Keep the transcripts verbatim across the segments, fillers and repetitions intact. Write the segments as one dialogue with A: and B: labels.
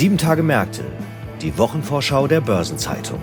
A: Sieben Tage Märkte, die Wochenvorschau der Börsenzeitung.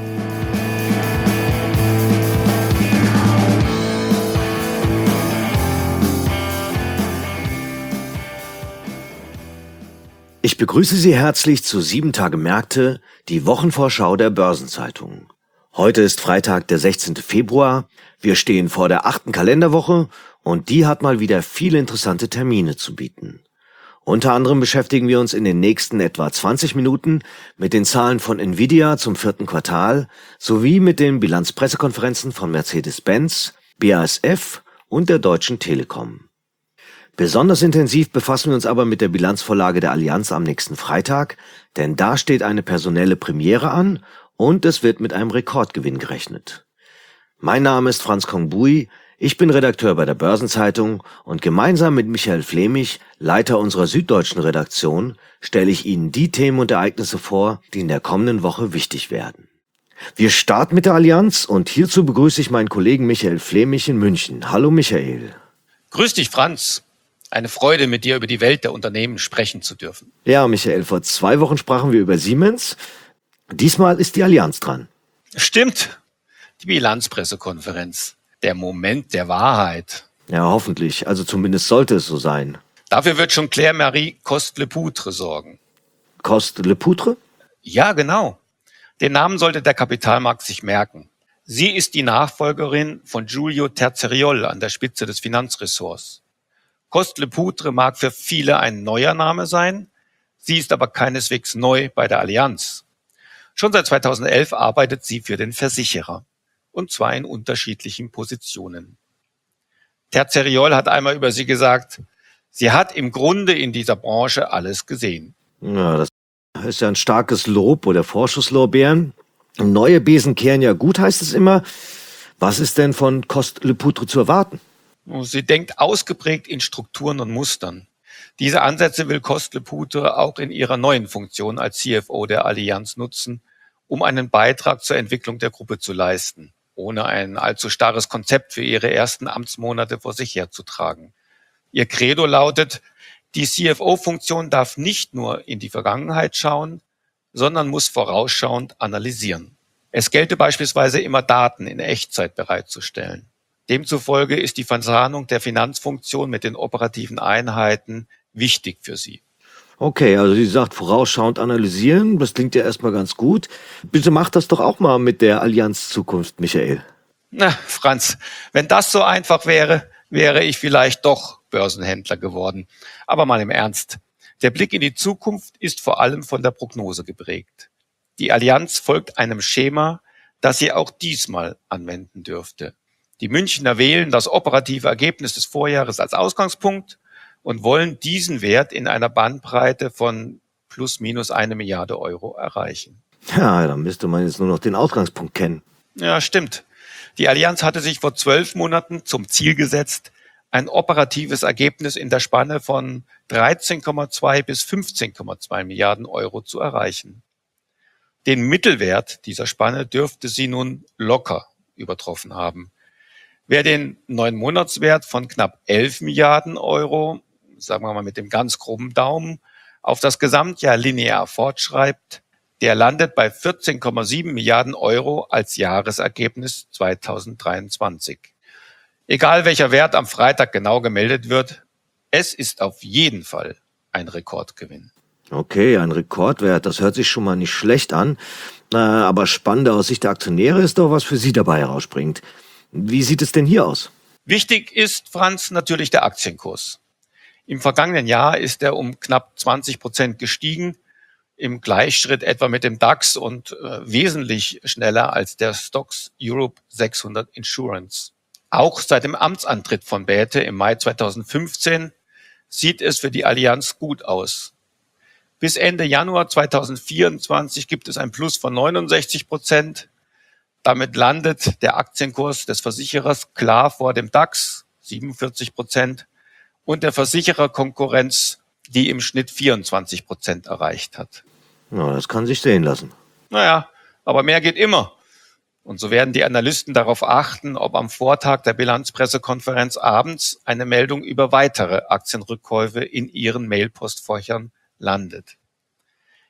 A: Ich begrüße Sie herzlich zu Sieben Tage Märkte, die Wochenvorschau der Börsenzeitung. Heute ist Freitag, der sechzehnte Februar. Wir stehen vor der achten Kalenderwoche und die hat mal wieder viele interessante Termine zu bieten. Unter anderem beschäftigen wir uns in den nächsten etwa zwanzig Minuten mit den Zahlen von Nvidia zum vierten Quartal sowie mit den Bilanzpressekonferenzen von Mercedes-Benz, B A S F und der Deutschen Telekom. Besonders intensiv befassen wir uns aber mit der Bilanzvorlage der Allianz am nächsten Freitag, denn da steht eine personelle Premiere an und es wird mit einem Rekordgewinn gerechnet. Mein Name ist Franz Kongbui, ich bin Redakteur bei der Börsenzeitung und gemeinsam mit Michael Flemich, Leiter unserer süddeutschen Redaktion, stelle ich Ihnen die Themen und Ereignisse vor, die in der kommenden Woche wichtig werden. Wir starten mit der Allianz und hierzu begrüße ich meinen Kollegen Michael Flemich in München. Hallo Michael.
B: Grüß dich, Franz. Eine Freude, mit dir über die Welt der Unternehmen sprechen zu dürfen.
A: Ja, Michael, vor zwei Wochen sprachen wir über Siemens. Diesmal ist die Allianz dran.
B: Stimmt. Die Bilanzpressekonferenz. Der Moment der Wahrheit.
A: Ja, hoffentlich. Also zumindest sollte es so sein.
B: Dafür wird schon Claire-Marie Coste-Lepoutre sorgen.
A: Coste-Lepoutre?
B: Ja, genau. Den Namen sollte der Kapitalmarkt sich merken. Sie ist die Nachfolgerin von Giulio Terzariol an der Spitze des Finanzressorts. Coste-Lepoutre mag für viele ein neuer Name sein, sie ist aber keineswegs neu bei der Allianz. Schon seit zweitausendelf arbeitet sie für den Versicherer, und zwar in unterschiedlichen Positionen. Terzariol hat einmal über sie gesagt, sie hat im Grunde in dieser Branche alles gesehen.
A: Ja, das ist ja ein starkes Lob oder Vorschusslorbeeren. Neue Besen kehren ja gut, heißt es immer. Was ist denn von Coste-Lepoutre zu erwarten?
B: Sie denkt ausgeprägt in Strukturen und Mustern. Diese Ansätze will Coste-Lepoutre auch in ihrer neuen Funktion als C F O der Allianz nutzen, um einen Beitrag zur Entwicklung der Gruppe zu leisten, ohne ein allzu starres Konzept für ihre ersten Amtsmonate vor sich herzutragen. Ihr Credo lautet, die C F O-Funktion darf nicht nur in die Vergangenheit schauen, sondern muss vorausschauend analysieren. Es gelte beispielsweise immer Daten in Echtzeit bereitzustellen. Demzufolge ist die Verzahnung der Finanzfunktion mit den operativen Einheiten wichtig für sie.
A: Okay, also sie sagt vorausschauend analysieren, das klingt ja erstmal ganz gut. Bitte mach das doch auch mal mit der Allianz Zukunft, Michael.
B: Na, Franz, wenn das so einfach wäre, wäre ich vielleicht doch Börsenhändler geworden. Aber mal im Ernst. Der Blick in die Zukunft ist vor allem von der Prognose geprägt. Die Allianz folgt einem Schema, das sie auch diesmal anwenden dürfte. Die Münchner wählen das operative Ergebnis des Vorjahres als Ausgangspunkt und wollen diesen Wert in einer Bandbreite von plus minus eine Milliarde Euro erreichen.
A: Ja, dann müsste man jetzt nur noch den Ausgangspunkt kennen.
B: Ja, stimmt. Die Allianz hatte sich vor zwölf Monaten zum Ziel gesetzt, ein operatives Ergebnis in der Spanne von dreizehn Komma zwei bis fünfzehn Komma zwei Milliarden Euro zu erreichen. Den Mittelwert dieser Spanne dürfte sie nun locker übertroffen haben. Wer den Neun-Monatswert von knapp elf Milliarden Euro, sagen wir mal mit dem ganz groben Daumen, auf das Gesamtjahr linear fortschreibt, der landet bei vierzehn Komma sieben Milliarden Euro als Jahresergebnis zweitausenddreiundzwanzig. Egal welcher Wert am Freitag genau gemeldet wird, es ist auf jeden Fall ein Rekordgewinn.
A: Okay, ein Rekordwert, das hört sich schon mal nicht schlecht an. Äh, aber spannender aus Sicht der Aktionäre ist doch, was für Sie dabei herausspringt. Wie sieht es denn hier aus?
B: Wichtig ist, Franz, natürlich der Aktienkurs. Im vergangenen Jahr ist er um knapp zwanzig Prozent gestiegen, im Gleichschritt etwa mit dem DAX und äh, wesentlich schneller als der Stoxx Europe sechshundert Insurance. Auch seit dem Amtsantritt von Bäte im Mai zweitausendfünfzehn sieht es für die Allianz gut aus. Bis Ende Januar zweitausendvierundzwanzig gibt es ein Plus von neunundsechzig Prozent. Damit landet der Aktienkurs des Versicherers klar vor dem DAX, siebenundvierzig Prozent, und der Versichererkonkurrenz, die im Schnitt vierundzwanzig Prozent erreicht hat.
A: Ja, das kann sich sehen lassen.
B: Naja, aber mehr geht immer. Und so werden die Analysten darauf achten, ob am Vortag der Bilanzpressekonferenz abends eine Meldung über weitere Aktienrückkäufe in ihren Mailpostfächern landet.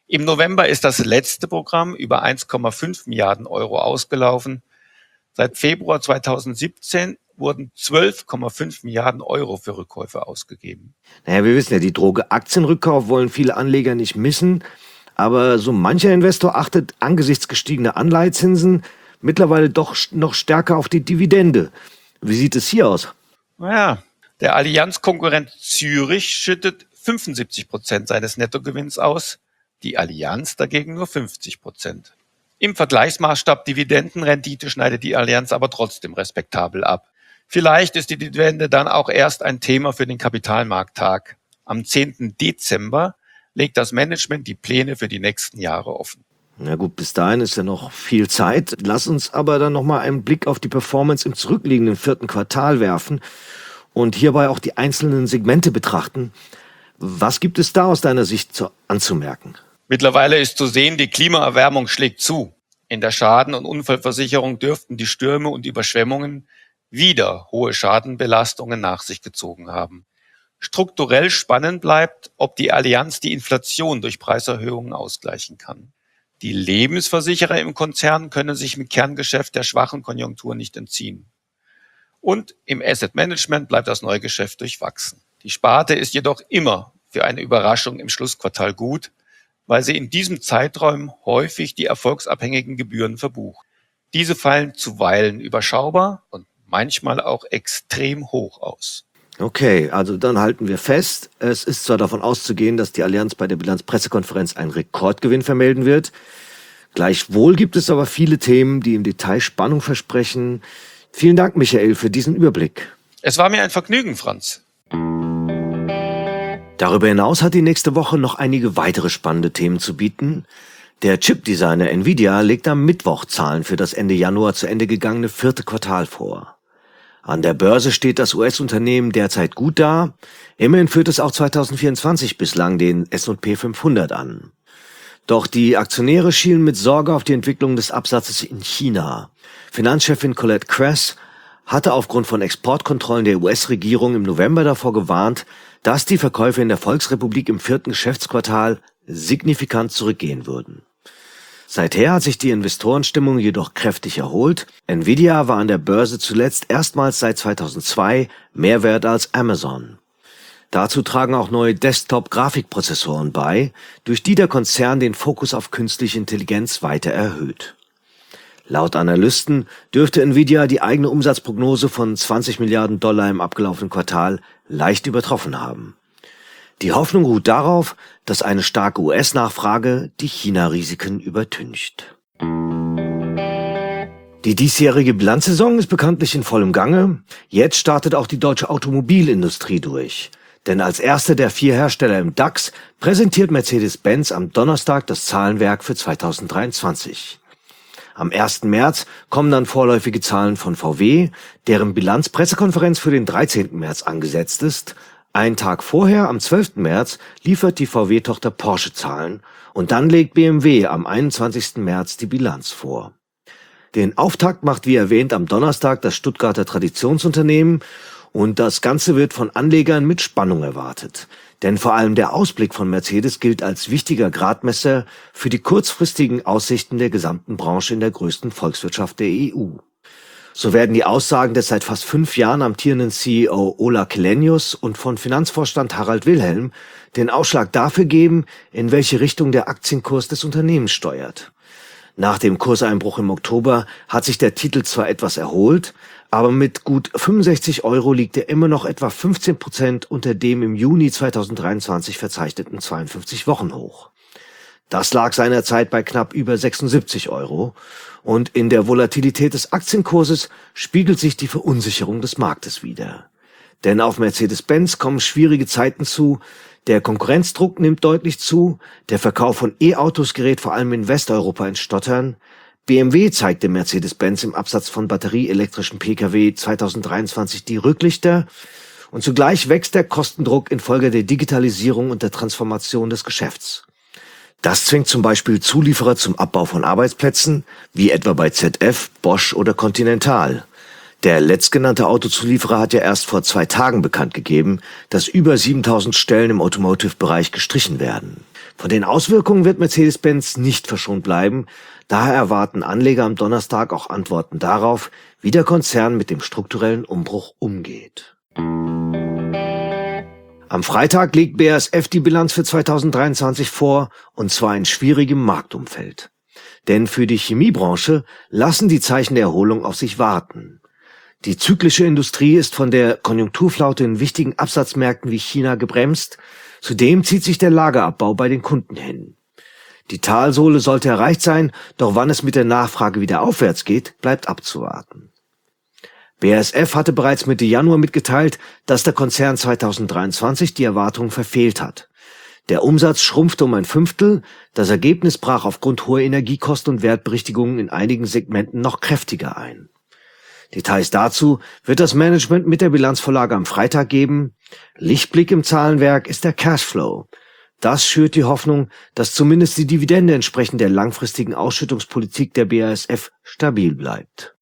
B: Im November ist das letzte Programm über eins Komma fünf Milliarden Euro ausgelaufen. Seit Februar zweitausendsiebzehn wurden zwölf Komma fünf Milliarden Euro für Rückkäufe ausgegeben.
A: Naja, wir wissen ja, die Droge Aktienrückkauf wollen viele Anleger nicht missen. Aber so mancher Investor achtet angesichts gestiegener Anleihezinsen mittlerweile doch noch stärker auf die Dividende. Wie sieht es hier aus?
B: Naja, der Allianz-Konkurrent Zürich schüttet fünfundsiebzig Prozent seines Nettogewinns aus, die Allianz dagegen nur fünfzig Prozent. Im Vergleichsmaßstab Dividendenrendite schneidet die Allianz aber trotzdem respektabel ab. Vielleicht ist die Dividende dann auch erst ein Thema für den Kapitalmarkttag. Am zehnten Dezember legt das Management die Pläne für die nächsten Jahre offen.
A: Na gut, bis dahin ist ja noch viel Zeit. Lass uns aber dann nochmal einen Blick auf die Performance im zurückliegenden vierten Quartal werfen und hierbei auch die einzelnen Segmente betrachten. Was gibt es da aus deiner Sicht zu, anzumerken?
B: Mittlerweile ist zu sehen, die Klimaerwärmung schlägt zu. In der Schaden- und Unfallversicherung dürften die Stürme und Überschwemmungen wieder hohe Schadenbelastungen nach sich gezogen haben. Strukturell spannend bleibt, ob die Allianz die Inflation durch Preiserhöhungen ausgleichen kann. Die Lebensversicherer im Konzern können sich im Kerngeschäft der schwachen Konjunktur nicht entziehen. Und im Asset Management bleibt das Neugeschäft durchwachsen. Die Sparte ist jedoch immer für eine Überraschung im Schlussquartal gut, weil sie in diesem Zeitraum häufig die erfolgsabhängigen Gebühren verbucht. Diese fallen zuweilen überschaubar und manchmal auch extrem hoch aus.
A: Okay, also dann halten wir fest, es ist zwar davon auszugehen, dass die Allianz bei der Bilanzpressekonferenz einen Rekordgewinn vermelden wird. Gleichwohl gibt es aber viele Themen, die im Detail Spannung versprechen. Vielen Dank, Michael, für diesen Überblick.
B: Es war mir ein Vergnügen, Franz.
A: Darüber hinaus hat die nächste Woche noch einige weitere spannende Themen zu bieten. Der Chip-Designer Nvidia legt am Mittwoch Zahlen für das Ende Januar zu Ende gegangene vierte Quartal vor. An der Börse steht das U S-Unternehmen derzeit gut da. Immerhin führt es auch zweitausendvierundzwanzig bislang den S und P fünfhundert an. Doch die Aktionäre schielen mit Sorge auf die Entwicklung des Absatzes in China. Finanzchefin Colette Kress hatte aufgrund von Exportkontrollen der U S-Regierung im November davor gewarnt, dass die Verkäufe in der Volksrepublik im vierten Geschäftsquartal signifikant zurückgehen würden. Seither hat sich die Investorenstimmung jedoch kräftig erholt. Nvidia war an der Börse zuletzt erstmals seit zweitausendzwei mehr wert als Amazon. Dazu tragen auch neue Desktop-Grafikprozessoren bei, durch die der Konzern den Fokus auf künstliche Intelligenz weiter erhöht. Laut Analysten dürfte Nvidia die eigene Umsatzprognose von zwanzig Milliarden Dollar im abgelaufenen Quartal leicht übertroffen haben. Die Hoffnung ruht darauf, dass eine starke U S-Nachfrage die China-Risiken übertüncht. Die diesjährige Bilanzsaison ist bekanntlich in vollem Gange. Jetzt startet auch die deutsche Automobilindustrie durch. Denn als erster der vier Hersteller im DAX präsentiert Mercedes-Benz am Donnerstag das Zahlenwerk für zweitausenddreiundzwanzig. Am ersten März kommen dann vorläufige Zahlen von V W, deren Bilanzpressekonferenz für den dreizehnten März angesetzt ist. Einen Tag vorher, am zwölften März, liefert die V W-Tochter Porsche Zahlen und dann legt B M W am einundzwanzigsten März die Bilanz vor. Den Auftakt macht wie erwähnt am Donnerstag das Stuttgarter Traditionsunternehmen und das Ganze wird von Anlegern mit Spannung erwartet. Denn vor allem der Ausblick von Mercedes gilt als wichtiger Gradmesser für die kurzfristigen Aussichten der gesamten Branche in der größten Volkswirtschaft der E U. So werden die Aussagen des seit fast fünf Jahren amtierenden C E O Ola Källenius und von Finanzvorstand Harald Wilhelm den Ausschlag dafür geben, in welche Richtung der Aktienkurs des Unternehmens steuert. Nach dem Kurseinbruch im Oktober hat sich der Titel zwar etwas erholt, aber mit gut fünfundsechzig Euro liegt er immer noch etwa fünfzehn Prozent unter dem im Juni zweitausenddreiundzwanzig verzeichneten zweiundfünfzig-Wochen-Hoch. Das lag seinerzeit bei knapp über sechsundsiebzig Euro und in der Volatilität des Aktienkurses spiegelt sich die Verunsicherung des Marktes wider. Denn auf Mercedes-Benz kommen schwierige Zeiten zu, der Konkurrenzdruck nimmt deutlich zu, der Verkauf von E-Autos gerät vor allem in Westeuropa ins Stottern, B M W zeigte Mercedes-Benz im Absatz von batterieelektrischen Pkw zweitausenddreiundzwanzig die Rücklichter und zugleich wächst der Kostendruck infolge der Digitalisierung und der Transformation des Geschäfts. Das zwingt zum Beispiel Zulieferer zum Abbau von Arbeitsplätzen, wie etwa bei Z F, Bosch oder Continental. Der letztgenannte Autozulieferer hat ja erst vor zwei Tagen bekannt gegeben, dass über siebentausend Stellen im Automotive-Bereich gestrichen werden. Von den Auswirkungen wird Mercedes-Benz nicht verschont bleiben. Daher erwarten Anleger am Donnerstag auch Antworten darauf, wie der Konzern mit dem strukturellen Umbruch umgeht. Am Freitag legt B A S F die Bilanz für zweitausenddreiundzwanzig vor, und zwar in schwierigem Marktumfeld. Denn für die Chemiebranche lassen die Zeichen der Erholung auf sich warten. Die zyklische Industrie ist von der Konjunkturflaute in wichtigen Absatzmärkten wie China gebremst. Zudem zieht sich der Lagerabbau bei den Kunden hin. Die Talsohle sollte erreicht sein, doch wann es mit der Nachfrage wieder aufwärts geht, bleibt abzuwarten. B A S F hatte bereits Mitte Januar mitgeteilt, dass der Konzern zweitausenddreiundzwanzig die Erwartungen verfehlt hat. Der Umsatz schrumpfte um ein Fünftel, das Ergebnis brach aufgrund hoher Energiekosten und Wertberichtigungen in einigen Segmenten noch kräftiger ein. Details dazu wird das Management mit der Bilanzvorlage am Freitag geben. Lichtblick im Zahlenwerk ist der Cashflow. Das schürt die Hoffnung, dass zumindest die Dividende entsprechend der langfristigen Ausschüttungspolitik der B A S F stabil bleibt.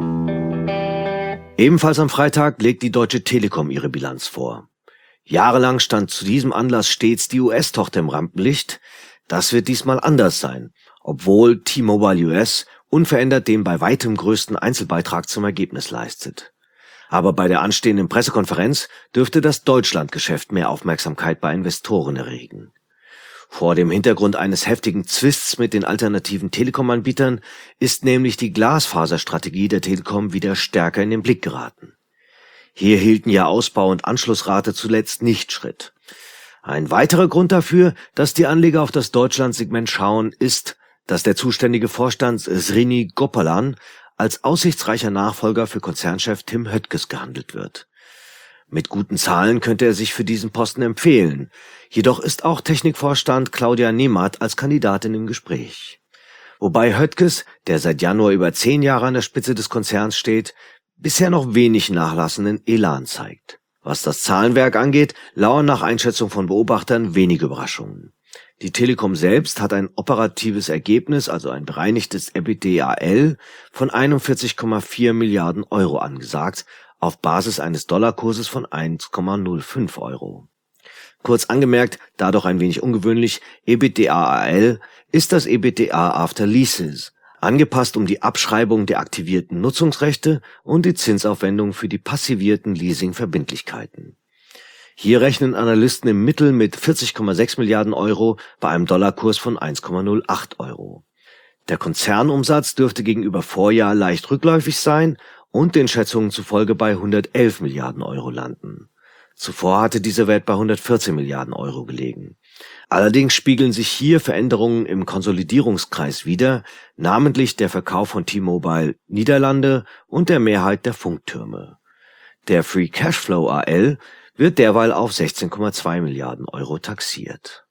A: Ebenfalls am Freitag legt die Deutsche Telekom ihre Bilanz vor. Jahrelang stand zu diesem Anlass stets die U S-Tochter im Rampenlicht. Das wird diesmal anders sein, obwohl T-Mobile U S unverändert den bei weitem größten Einzelbeitrag zum Ergebnis leistet. Aber bei der anstehenden Pressekonferenz dürfte das Deutschlandgeschäft mehr Aufmerksamkeit bei Investoren erregen. Vor dem Hintergrund eines heftigen Zwists mit den alternativen Telekom-Anbietern ist nämlich die Glasfaserstrategie der Telekom wieder stärker in den Blick geraten. Hier hielten ja Ausbau und Anschlussrate zuletzt nicht Schritt. Ein weiterer Grund dafür, dass die Anleger auf das Deutschland-Segment schauen, ist, dass der zuständige Vorstand Srini Gopalan als aussichtsreicher Nachfolger für Konzernchef Tim Höttges gehandelt wird. Mit guten Zahlen könnte er sich für diesen Posten empfehlen. Jedoch ist auch Technikvorstand Claudia Nehmath als Kandidatin im Gespräch. Wobei Höttges, der seit Januar über zehn Jahre an der Spitze des Konzerns steht, bisher noch wenig nachlassenden Elan zeigt. Was das Zahlenwerk angeht, lauern nach Einschätzung von Beobachtern wenige Überraschungen. Die Telekom selbst hat ein operatives Ergebnis, also ein bereinigtes EBITDAL, von einundvierzig Komma vier Milliarden Euro angesagt, auf Basis eines Dollarkurses von eins Komma null fünf Euro. Kurz angemerkt, da doch ein wenig ungewöhnlich, EBITDAL ist das EBITDA after Leases, angepasst um die Abschreibung der aktivierten Nutzungsrechte und die Zinsaufwendung für die passivierten Leasingverbindlichkeiten. Hier rechnen Analysten im Mittel mit vierzig Komma sechs Milliarden Euro bei einem Dollarkurs von eins Komma null acht Euro. Der Konzernumsatz dürfte gegenüber Vorjahr leicht rückläufig sein und den Schätzungen zufolge bei hundertelf Milliarden Euro landen. Zuvor hatte dieser Wert bei hundertvierzehn Milliarden Euro gelegen. Allerdings spiegeln sich hier Veränderungen im Konsolidierungskreis wider, namentlich der Verkauf von T-Mobile Niederlande und der Mehrheit der Funktürme. Der Free Cashflow A L wird derweil auf sechzehn Komma zwei Milliarden Euro taxiert.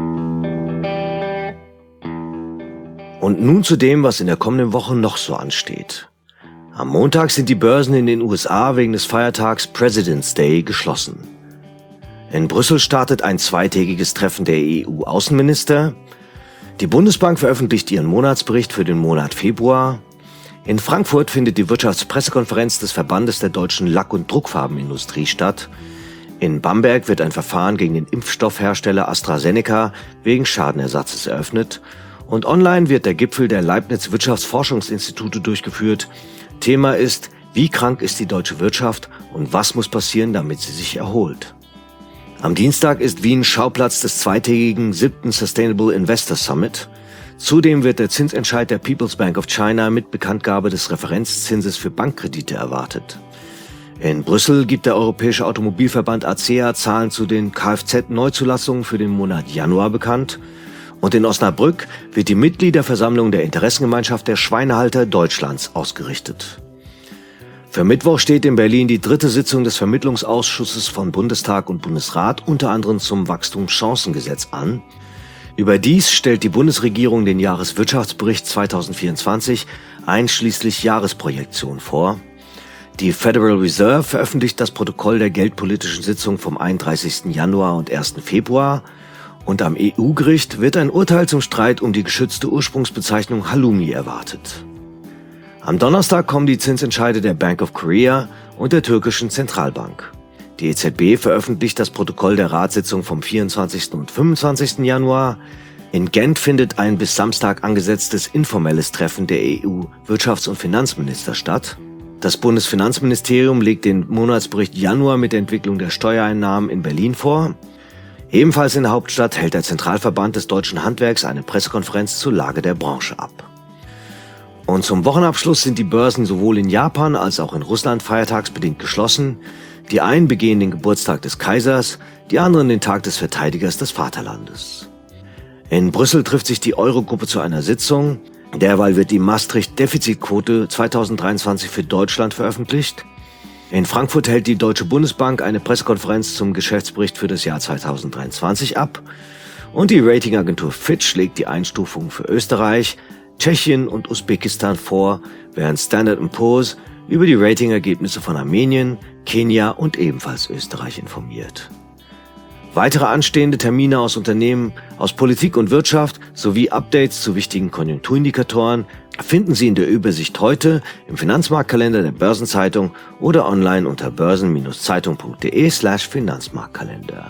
A: Und nun zu dem, was in der kommenden Woche noch so ansteht. Am Montag sind die Börsen in den U S A wegen des Feiertags President's Day geschlossen. In Brüssel startet ein zweitägiges Treffen der E U-Außenminister. Die Bundesbank veröffentlicht ihren Monatsbericht für den Monat Februar. In Frankfurt findet die Wirtschaftspressekonferenz des Verbandes der deutschen Lack- und Druckfarbenindustrie statt. In Bamberg wird ein Verfahren gegen den Impfstoffhersteller AstraZeneca wegen Schadenersatzes eröffnet. Und online wird der Gipfel der Leibniz Wirtschaftsforschungsinstitute durchgeführt. Thema ist, wie krank ist die deutsche Wirtschaft und was muss passieren, damit sie sich erholt. Am Dienstag ist Wien Schauplatz des zweitägigen siebten Sustainable Investor Summit. Zudem wird der Zinsentscheid der People's Bank of China mit Bekanntgabe des Referenzzinses für Bankkredite erwartet. In Brüssel gibt der Europäische Automobilverband A C E A Zahlen zu den Kfz-Neuzulassungen für den Monat Januar bekannt. Und in Osnabrück wird die Mitgliederversammlung der Interessengemeinschaft der Schweinehalter Deutschlands ausgerichtet. Für Mittwoch steht in Berlin die dritte Sitzung des Vermittlungsausschusses von Bundestag und Bundesrat, unter anderem zum Wachstumschancengesetz an. Überdies stellt die Bundesregierung den Jahreswirtschaftsbericht zweitausendvierundzwanzig einschließlich Jahresprojektion vor. Die Federal Reserve veröffentlicht das Protokoll der geldpolitischen Sitzung vom einunddreißigsten Januar und ersten Februar. Und am E U-Gericht wird ein Urteil zum Streit um die geschützte Ursprungsbezeichnung Halloumi erwartet. Am Donnerstag kommen die Zinsentscheide der Bank of Korea und der türkischen Zentralbank. Die E Z B veröffentlicht das Protokoll der Ratssitzung vom vierundzwanzigsten und fünfundzwanzigsten Januar. In Gent findet ein bis Samstag angesetztes informelles Treffen der E U-Wirtschafts- und Finanzminister statt. Das Bundesfinanzministerium legt den Monatsbericht Januar mit der Entwicklung der Steuereinnahmen in Berlin vor. Ebenfalls in der Hauptstadt hält der Zentralverband des deutschen Handwerks eine Pressekonferenz zur Lage der Branche ab. Und zum Wochenabschluss sind die Börsen sowohl in Japan als auch in Russland feiertagsbedingt geschlossen. Die einen begehen den Geburtstag des Kaisers, die anderen den Tag des Verteidigers des Vaterlandes. In Brüssel trifft sich die Eurogruppe zu einer Sitzung. Derweil wird die Maastricht-Defizitquote zweitausenddreiundzwanzig für Deutschland veröffentlicht. In Frankfurt hält die Deutsche Bundesbank eine Pressekonferenz zum Geschäftsbericht für das Jahr zweitausenddreiundzwanzig ab. Und die Ratingagentur Fitch legt die Einstufung für Österreich, Tschechien und Usbekistan vor, während Standard and Poor's über die Ratingergebnisse von Armenien, Kenia und ebenfalls Österreich informiert. Weitere anstehende Termine aus Unternehmen, aus Politik und Wirtschaft sowie Updates zu wichtigen Konjunkturindikatoren finden Sie in der Übersicht heute im Finanzmarktkalender der Börsenzeitung oder online unter börsen-zeitung.de slash Finanzmarktkalender.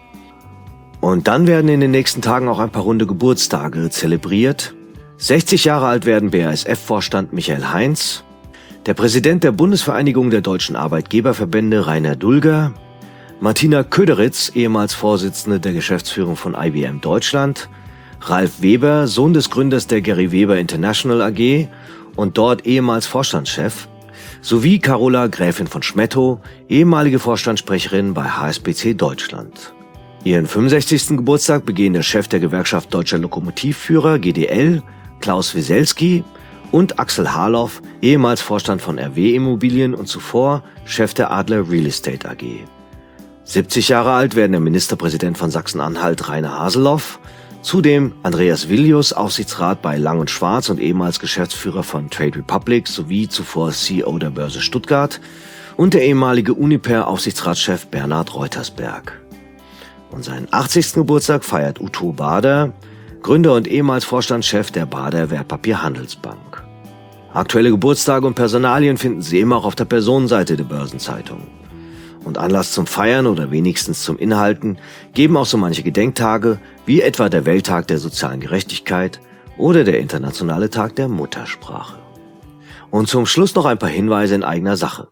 A: Und dann werden in den nächsten Tagen auch ein paar runde Geburtstage zelebriert. sechzig Jahre alt werden B A S F-Vorstand Michael Heinz, der Präsident der Bundesvereinigung der deutschen Arbeitgeberverbände Rainer Dulger, Martina Köderitz, ehemals Vorsitzende der Geschäftsführung von I B M Deutschland, Ralf Weber, Sohn des Gründers der Gary Weber International A G und dort ehemals Vorstandschef, sowie Carola Gräfin von Schmettow, ehemalige Vorstandssprecherin bei H S B C Deutschland. Ihren fünfundsechzigsten Geburtstag begehen der Chef der Gewerkschaft Deutscher Lokomotivführer G D L, Klaus Wieselski, und Axel Harloff, ehemals Vorstand von R W Immobilien und zuvor Chef der Adler Real Estate A G. siebzig Jahre alt werden der Ministerpräsident von Sachsen-Anhalt Rainer Haseloff, zudem Andreas Villius, Aufsichtsrat bei Lang und Schwarz und ehemals Geschäftsführer von Trade Republic sowie zuvor C E O der Börse Stuttgart, und der ehemalige Uniper-Aufsichtsratschef Bernhard Reutersberg. Und seinen achtzigsten Geburtstag feiert Uto Bader, Gründer und ehemals Vorstandschef der Bader Wertpapierhandelsbank. Aktuelle Geburtstage und Personalien finden Sie immer auch auf der Personenseite der Börsenzeitung. Und Anlass zum Feiern oder wenigstens zum Inhalten geben auch so manche Gedenktage, wie etwa der Welttag der sozialen Gerechtigkeit oder der Internationale Tag der Muttersprache. Und zum Schluss noch ein paar Hinweise in eigener Sache.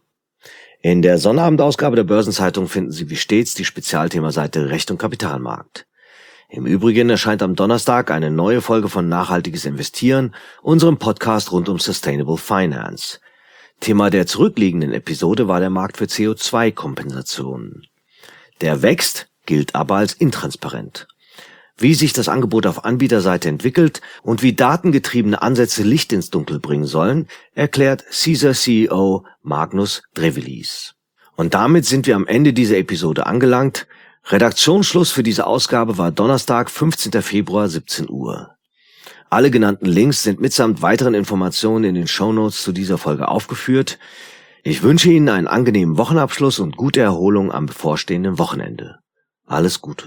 A: In der Sonnabendausgabe der Börsenzeitung finden Sie wie stets die Spezialthemaseite Recht und Kapitalmarkt. Im Übrigen erscheint am Donnerstag eine neue Folge von Nachhaltiges Investieren, unserem Podcast rund um Sustainable Finance. Thema der zurückliegenden Episode war der Markt für C O zwei Kompensationen. Der wächst, gilt aber als intransparent. Wie sich das Angebot auf Anbieterseite entwickelt und wie datengetriebene Ansätze Licht ins Dunkel bringen sollen, erklärt Caesar C E O Magnus Drevelis. Und damit sind wir am Ende dieser Episode angelangt. Redaktionsschluss für diese Ausgabe war Donnerstag, fünfzehnten Februar, siebzehn Uhr. Alle genannten Links sind mitsamt weiteren Informationen in den Shownotes zu dieser Folge aufgeführt. Ich wünsche Ihnen einen angenehmen Wochenabschluss und gute Erholung am bevorstehenden Wochenende. Alles Gute.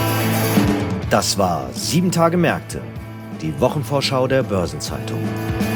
A: Das war sieben Tage Märkte, die Wochenvorschau der Börsenzeitung.